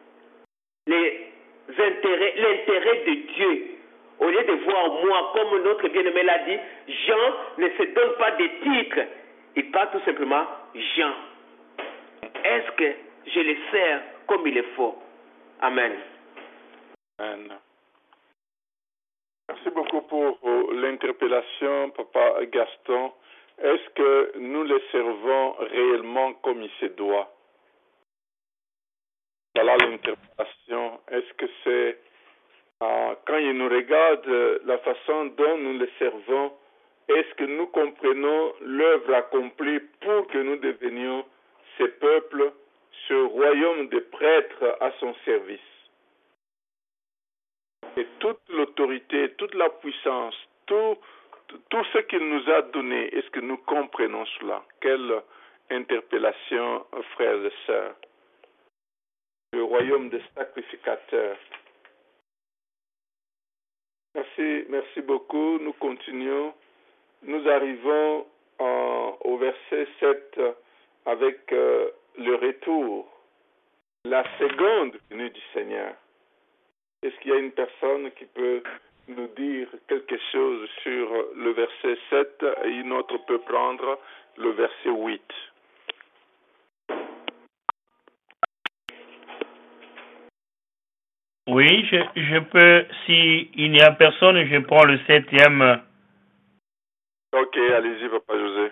l'intérêt de Dieu. Au lieu de voir moi, comme notre bien-aimé l'a dit, Jean ne se donne pas de titre. Il parle tout simplement Jean. Est-ce que je le sers comme il le faut? Amen. Amen. Merci beaucoup pour l'interpellation, Papa Gaston. Est-ce que nous les servons réellement comme il se doit? Voilà l'interpellation. Est-ce que c'est quand il nous regarde, la façon dont nous les servons, est-ce que nous comprenons l'œuvre accomplie pour que nous devenions ce peuple, ce royaume de prêtres à son service? Et toute l'autorité, toute la puissance, tout ce qu'il nous a donné, est-ce que nous comprenons cela? Quelle interpellation, frères et sœurs. Le royaume des sacrificateurs. Merci beaucoup. Nous continuons. Nous arrivons au verset 7 avec le retour, la seconde venue du Seigneur. Est-ce qu'il y a une personne qui peut nous dire quelque chose sur le verset 7 et une autre peut prendre le verset 8? Oui, je peux, s'il n'y a personne, je prends le 7e. Ok, allez-y, Papa José.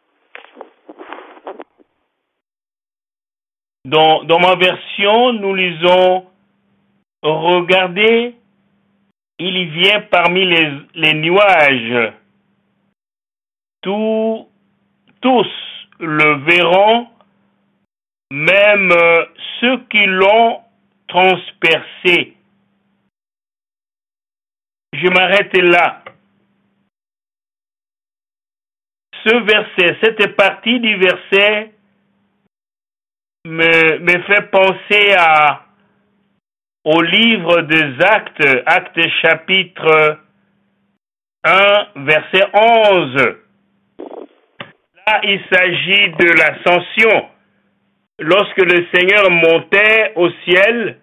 Dans ma version, nous lisons « Regardez, il vient parmi les nuages. Tous le verront, même ceux qui l'ont transpercé. » Je m'arrête là. Ce verset, cette partie du verset me fait penser au livre des Actes, Actes chapitre 1, verset 11. Là, il s'agit de l'ascension. Lorsque le Seigneur montait au ciel,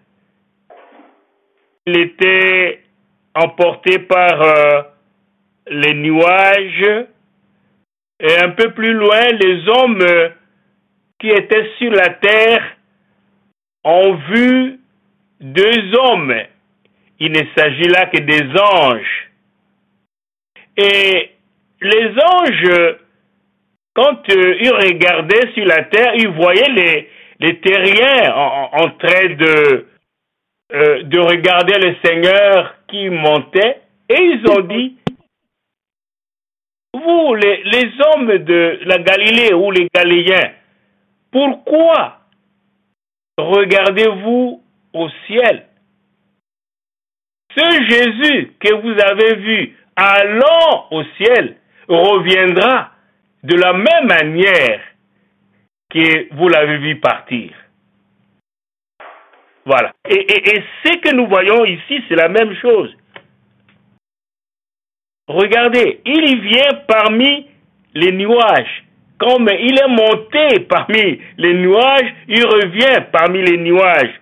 il était emporté par les nuages. Et un peu plus loin, les hommes qui étaient sur la terre ont vu 2 hommes. Il ne s'agit là que des anges. Et les anges, quand ils regardaient sur la terre, ils voyaient les terriens en train de regarder le Seigneur qui montait. Et ils ont dit, vous, les hommes de la Galilée ou les Galiléens, pourquoi regardez-vous au ciel? Ce Jésus que vous avez vu allant au ciel reviendra de la même manière que vous l'avez vu partir. Voilà. Et ce que nous voyons ici, c'est la même chose. Regardez, il vient parmi les nuages. Comme il est monté parmi les nuages, il revient parmi les nuages.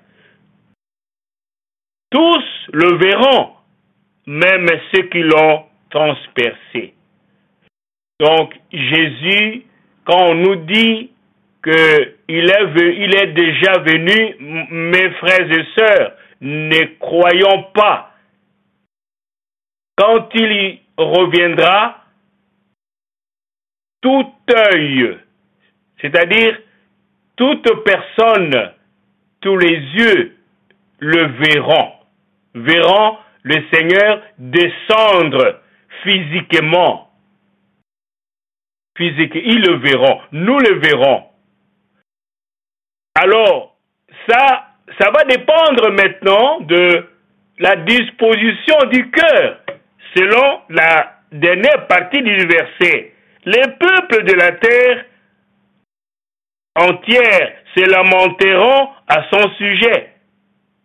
Tous le verront, même ceux qui l'ont transpercé. Donc, Jésus, quand on nous dit qu'il est déjà venu, mes frères et sœurs, ne croyons pas. Quand il reviendra, tout œil, c'est-à-dire toute personne, tous les yeux le verront le Seigneur descendre physiquement. Ils le verront, nous le verrons. Alors, ça va dépendre maintenant de la disposition du cœur, selon la dernière partie du verset. Les peuples de la terre entière se lamenteront à son sujet.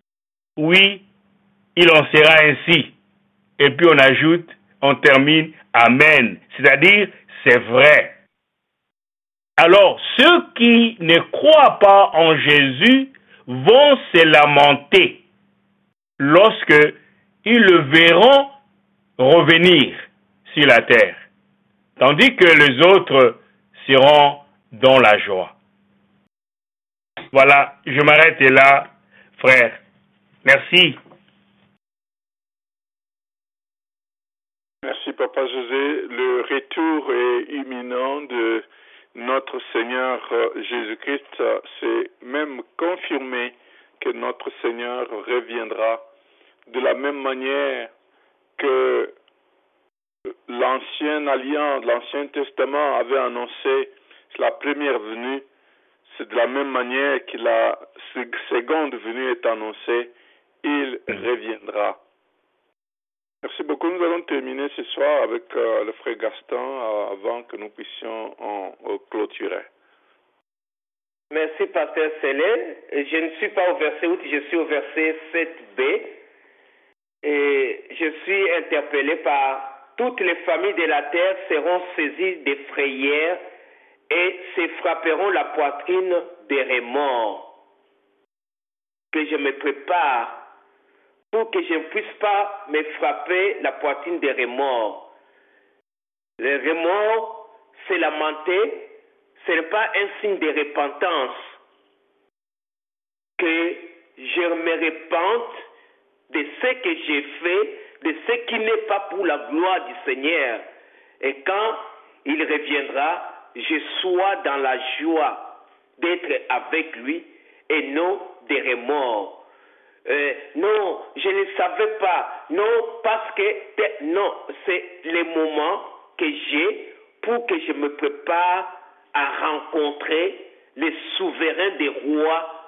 Oui, il en sera ainsi. Et puis on ajoute, on termine Amen. C'est-à-dire, c'est vrai. Alors, ceux qui ne croient pas en Jésus vont se lamenter lorsque ils le verront revenir sur la terre, tandis que les autres seront dans la joie. Voilà, je m'arrête là, frère. Merci. Merci, Papa José. Le retour est imminent de notre Seigneur Jésus-Christ. C'est même confirmé que notre Seigneur reviendra de la même manière que l'Ancienne Alliance, l'Ancien Testament avait annoncé la première venue. C'est de la même manière que la seconde venue est annoncée. Il reviendra. Merci beaucoup. Nous allons terminer ce soir avec le frère Gaston avant que nous puissions clôturer. Merci, Pasteur Célé. Je ne suis pas au verset 8, je suis au verset 7b. Et je suis interpellé par toutes les familles de la terre seront saisies de frayères et se frapperont la poitrine des remords. Que je me prépare pour que je ne puisse pas me frapper la poitrine des remords. Les remords, c'est lamenter, ce n'est pas un signe de repentance. Que je me repente de ce que j'ai fait, de ce qui n'est pas pour la gloire du Seigneur. Et quand il reviendra, je sois dans la joie d'être avec lui et non des remords. Non, je ne savais pas. Non, parce que non, c'est le moment que j'ai pour que je me prépare à rencontrer les souverains des rois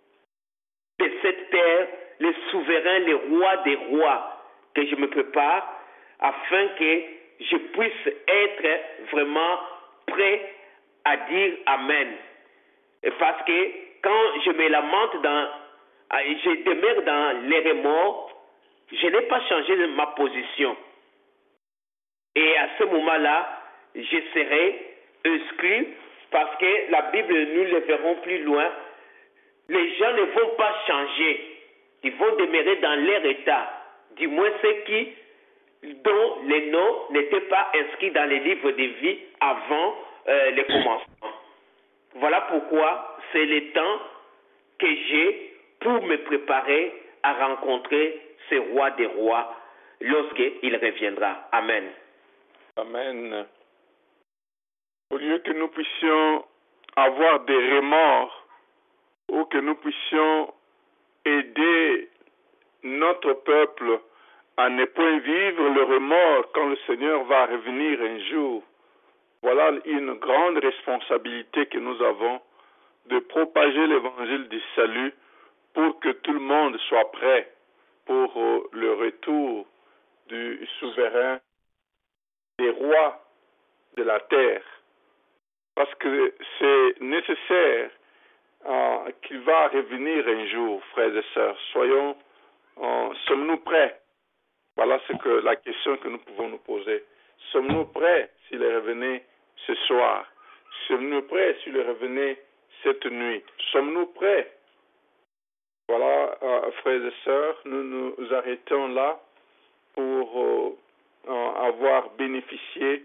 de cette terre, les souverains, les rois des rois, que je me prépare afin que je puisse être vraiment prêt à dire Amen. Parce que quand je me lamente je demeure dans les remords, je n'ai pas changé ma position. Et à ce moment-là, je serai exclu parce que la Bible, nous le verrons plus loin, les gens ne vont pas changer. Ils vont demeurer dans leur état. Du moins ceux dont les noms n'étaient pas inscrits dans les livres de vie avant le commencement. Voilà pourquoi c'est le temps que j'ai pour me préparer à rencontrer ce roi des rois lorsqu'il reviendra. Amen. Amen. Au lieu que nous puissions avoir des remords ou que nous puissions aider notre peuple à ne point vivre le remords quand le Seigneur va revenir un jour, voilà une grande responsabilité que nous avons de propager l'évangile du salut pour que tout le monde soit prêt pour le retour du souverain des rois de la terre. Parce que c'est nécessaire qu'il va revenir un jour, frères et sœurs. Sommes-nous prêts? Voilà la question que nous pouvons nous poser. Sommes-nous prêts s'il revenait ce soir? Sommes-nous prêts s'il revenait cette nuit? Sommes-nous prêts? Voilà, frères et sœurs, nous nous arrêtons là pour avoir bénéficié,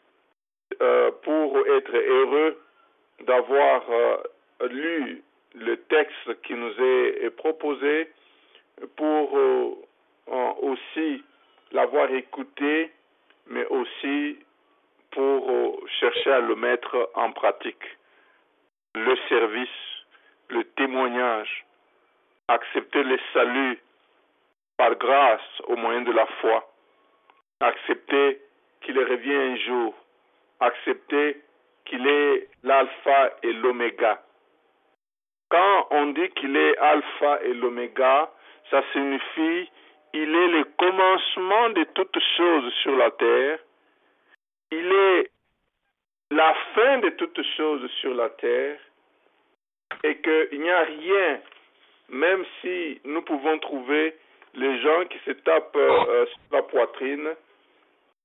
pour être heureux d'avoir lu le texte qui nous est proposé, pour aussi l'avoir écouté, mais aussi pour chercher à le mettre en pratique. Le service, le témoignage, accepter le salut par grâce au moyen de la foi, accepter qu'il revient un jour, accepter qu'il est l'alpha et l'oméga. Quand on dit qu'il est alpha et l'oméga, ça signifie il est le commencement de toutes choses sur la terre, il est la fin de toutes choses sur la terre, et qu'il n'y a rien, même si nous pouvons trouver les gens qui se tapent sur la poitrine,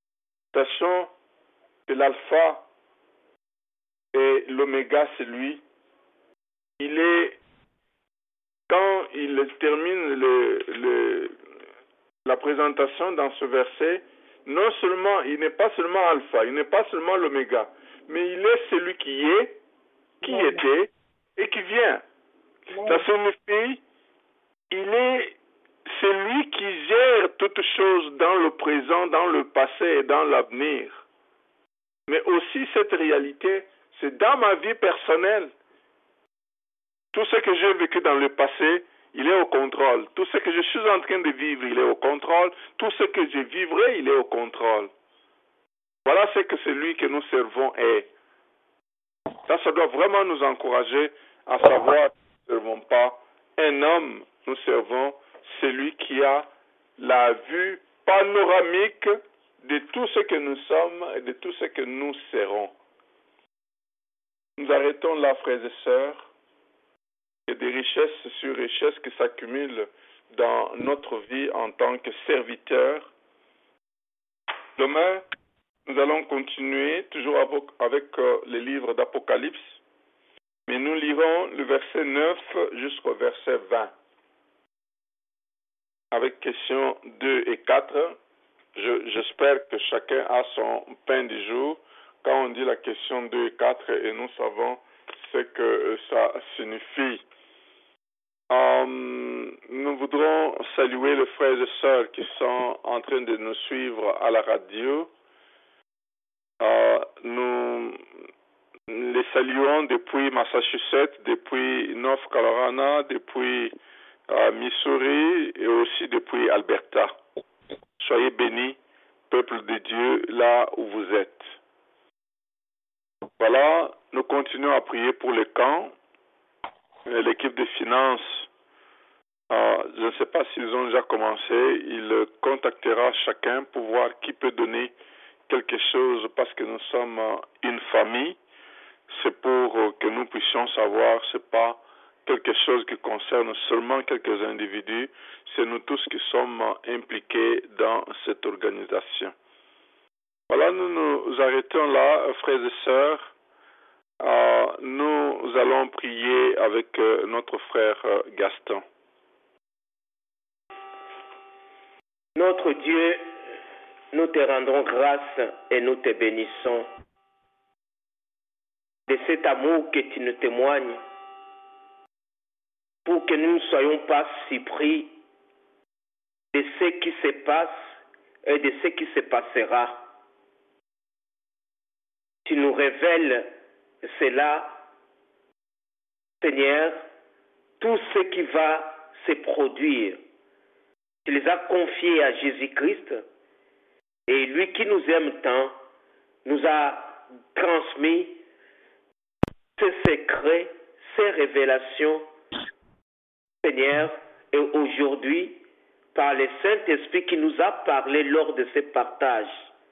Sachant que l'alpha et l'oméga, c'est lui. Il est, quand il termine la présentation dans ce verset, non seulement, il n'est pas seulement alpha, il n'est pas seulement l'oméga, mais il est celui qui est, qui était et qui vient. Ça signifie, il est celui qui gère toutes choses dans le présent, dans le passé et dans l'avenir. Mais aussi cette réalité, c'est dans ma vie personnelle. Tout ce que j'ai vécu dans le passé, il est au contrôle. Tout ce que je suis en train de vivre, il est au contrôle. Tout ce que je vivrai, il est au contrôle. Voilà ce que celui que nous servons est. Ça doit vraiment nous encourager à savoir que nous ne servons pas un homme, nous servons celui qui a la vue panoramique de tout ce que nous sommes et de tout ce que nous serons. Nous arrêtons là, frères et sœurs. Il y a des richesses sur richesses qui s'accumulent dans notre vie en tant que serviteurs. Demain, nous allons continuer toujours avec les livres d'Apocalypse, mais nous lirons le verset 9 jusqu'au verset 20. Avec questions 2 et 4, j'espère que chacun a son pain du jour. Quand on dit la question 2 et 4, et nous savons ce que ça signifie. Nous voudrons saluer les frères et sœurs qui sont en train de nous suivre à la radio. Nous les saluons depuis Massachusetts, depuis North Carolina, depuis Missouri et aussi depuis Alberta. Soyez bénis, peuple de Dieu, là où vous êtes. Voilà, nous continuons à prier pour le camp. L'équipe de finances, je ne sais pas s'ils ont déjà commencé, il contactera chacun pour voir qui peut donner quelque chose parce que nous sommes une famille. C'est pour que nous puissions savoir, ce n'est pas quelque chose qui concerne seulement quelques individus, c'est nous tous qui sommes impliqués dans cette organisation. Voilà, nous nous arrêtons là, frères et sœurs. Nous allons prier avec notre frère Gaston. Notre Dieu, nous te rendons grâce et nous te bénissons de cet amour que tu nous témoignes pour que nous ne soyons pas surpris de ce qui se passe et de ce qui se passera. Tu nous révèles cela, Seigneur, tout ce qui va se produire. Tu les as confiés à Jésus-Christ et lui qui nous aime tant nous a transmis ces secrets, ces révélations, Seigneur, et aujourd'hui, par le Saint-Esprit qui nous a parlé lors de ce partage.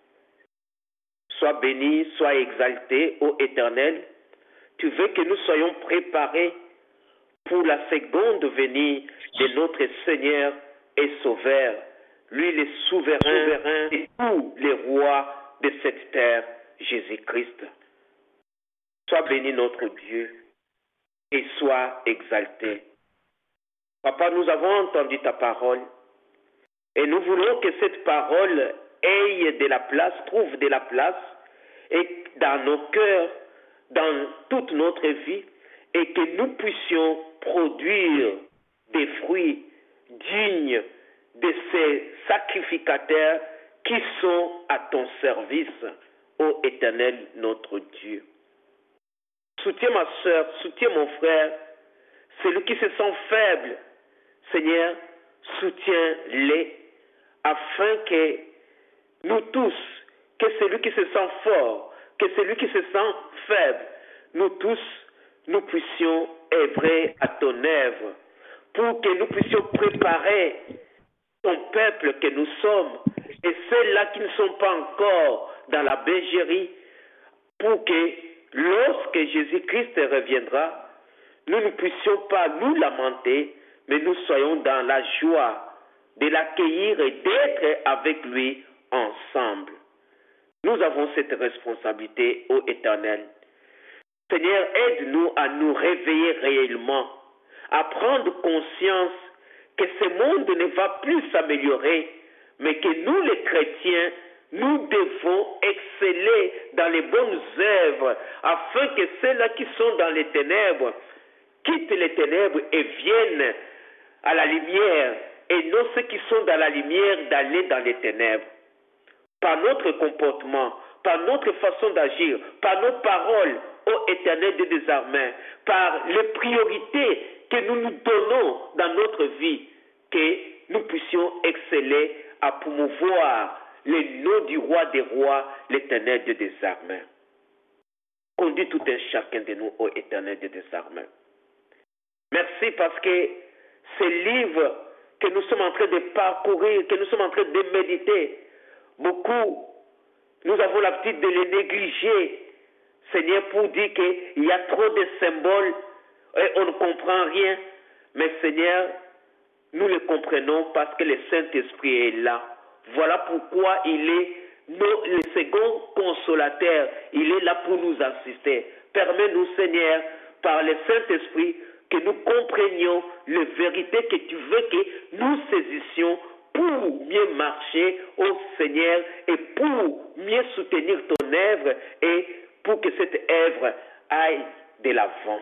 Sois béni, sois exalté, ô Éternel. Tu veux que nous soyons préparés pour la seconde venue de notre Seigneur et Sauveur, lui le souverain et tous les rois de cette terre, Jésus-Christ. Sois béni notre Dieu et sois exalté. Papa, nous avons entendu ta parole et nous voulons que cette parole ait de la place, trouve de la place et dans nos cœurs, dans toute notre vie, et que nous puissions produire des fruits dignes de ces sacrificateurs qui sont à ton service, ô Éternel notre Dieu. Soutiens ma soeur, soutiens mon frère, celui qui se sent faible, Seigneur, soutiens-les, afin que nous tous, que celui qui se sent fort, que celui qui se sent faible, nous tous, nous puissions œuvrer à ton œuvre, pour que nous puissions préparer ton peuple que nous sommes, et ceux-là qui ne sont pas encore dans la bergerie, pour que lorsque Jésus-Christ reviendra, nous ne puissions pas nous lamenter, mais nous soyons dans la joie de l'accueillir et d'être avec lui ensemble. Nous avons cette responsabilité, ô Éternel. Seigneur, aide-nous à nous réveiller réellement, à prendre conscience que ce monde ne va plus s'améliorer, mais que nous, les chrétiens, nous devons exceller dans les bonnes œuvres, afin que ceux-là qui sont dans les ténèbres quittent les ténèbres et viennent à la lumière, et non ceux qui sont dans la lumière d'aller dans les ténèbres. Par notre comportement, par notre façon d'agir, par nos paroles, ô Éternel Dieu des armées, par les priorités que nous nous donnons dans notre vie, que nous puissions exceller à promouvoir le nom du roi des rois, l'Éternel Dieu des armées. Conduis tout un chacun de nous, ô Éternel Dieu des armées. Merci parce que ces livres que nous sommes en train de parcourir, que nous sommes en train de méditer, beaucoup, nous avons l'habitude de les négliger, Seigneur, pour dire qu'il y a trop de symboles et on ne comprend rien. Mais Seigneur, nous le comprenons parce que le Saint-Esprit est là. Voilà pourquoi il est le second consolateur. Il est là pour nous assister. Permets-nous, Seigneur, par le Saint-Esprit, que nous comprenions les vérités que tu veux que nous saisissions pour mieux marcher au Seigneur et pour mieux soutenir ton œuvre et pour que cette œuvre aille de l'avant.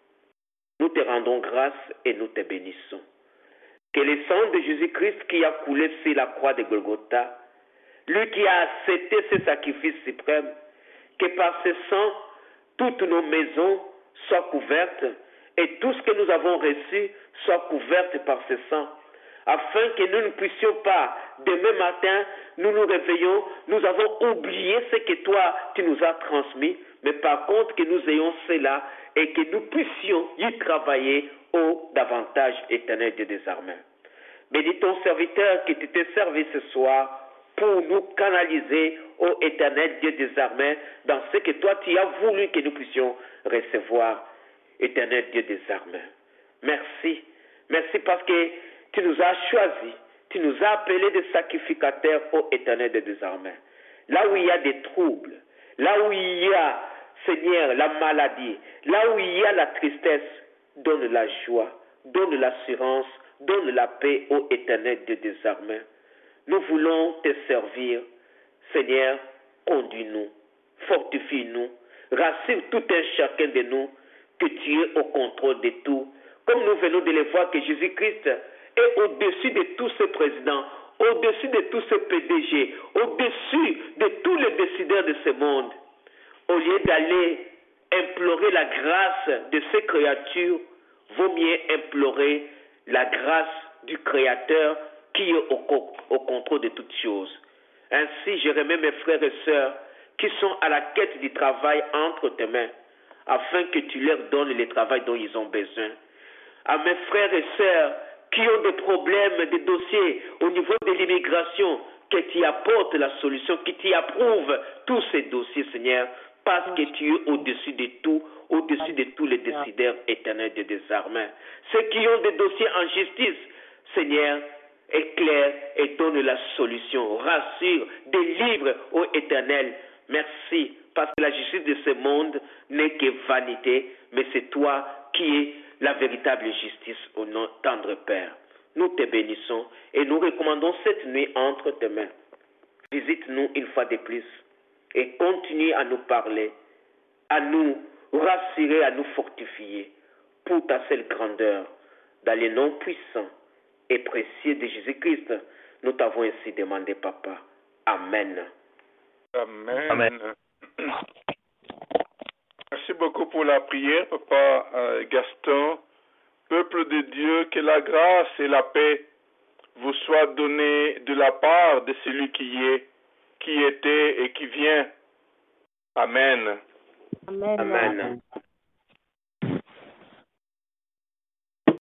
Nous te rendons grâce et nous te bénissons. Que le sang de Jésus-Christ qui a coulé sur la croix de Golgotha, lui qui a accepté ce sacrifice suprême, que par ce sang, toutes nos maisons soient couvertes et tout ce que nous avons reçu soit couvert par ce sang, afin que nous ne puissions pas, demain matin, nous nous réveillons, nous avons oublié ce que toi, tu nous as transmis, mais par contre que nous ayons cela et que nous puissions y travailler au davantage, Éternel Dieu des armées. Bénis ton serviteur qui t'était servi ce soir pour nous canaliser, ô Éternel Dieu des armées, dans ce que toi tu as voulu que nous puissions recevoir, Éternel Dieu des armées. Merci. Merci parce que tu nous as choisis, tu nous as appelés des sacrificateurs, ô Éternel Dieu des armées. Là où il y a des troubles, là où il y a, Seigneur, la maladie, là où il y a la tristesse, donne la joie, donne l'assurance, donne la paix, ô Éternel Dieu des armées. Nous voulons te servir, Seigneur, conduis-nous, fortifie-nous, rassure tout un chacun de nous que tu es au contrôle de tout. Comme nous venons de le voir que Jésus-Christ est au-dessus de tous ces présidents, au-dessus de tous ces PDG, au-dessus de tous les décideurs de ce monde. Au lieu d'aller implorer la grâce de ces créatures, vaut mieux implorer la grâce du Créateur qui est au contrôle de toutes choses. Ainsi, je remets mes frères et sœurs qui sont à la quête du travail entre tes mains, afin que tu leur donnes le travail dont ils ont besoin. À mes frères et sœurs qui ont des problèmes, des dossiers au niveau de l'immigration, que tu apportes la solution, que tu approuves tous ces dossiers, Seigneur, parce que tu es au-dessus de tout, au-dessus de tous les décideurs éternels des armées. Ceux qui ont des dossiers en justice, Seigneur, éclaire et donne la solution, rassure, délivre, ô Éternel. Merci, parce que la justice de ce monde n'est que vanité, mais c'est toi qui es la véritable justice au nom tendre Père. Nous te bénissons et nous recommandons cette nuit entre tes mains. Visite-nous une fois de plus et continue à nous parler, à nous rassurer, à nous fortifier pour ta seule grandeur. Dans le nom puissant et précieux de Jésus-Christ, nous t'avons ainsi demandé, Papa. Amen. Amen. Amen. Merci beaucoup pour la prière, Papa Gaston. Peuple de Dieu, que la grâce et la paix vous soient données de la part de celui qui est, qui était et qui vient. Amen. Amen. Amen.